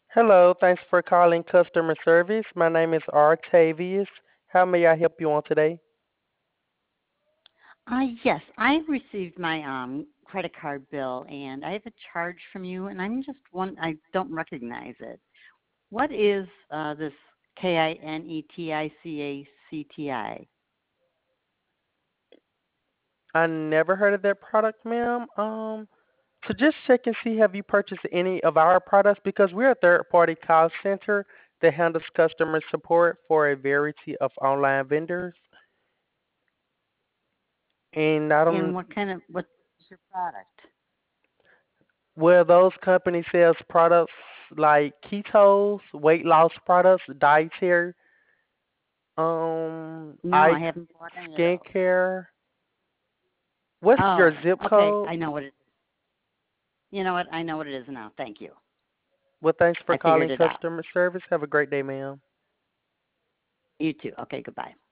Hello, thanks for calling customer service. My name is Artavius. How may I help you on today? Yes, I received my credit card bill, and I have a charge from you, and I don't recognize it. What is this KINETICACTI? I never heard of that product, ma'am. So just check and see have you purchased any of our products because we're a third-party call center that handles customer support for a variety of online vendors. And I And don't, what's your product? well, those companies sells products like ketos, weight loss products, dietary, No, eye I haven't bought any of those. skincare. What's your Oh, zip okay, code? I know what it is. You know what? I know what it is now. Thank you. Well, thanks for I calling figured it out. customer service. Have a great day, ma'am. You too. Okay, goodbye.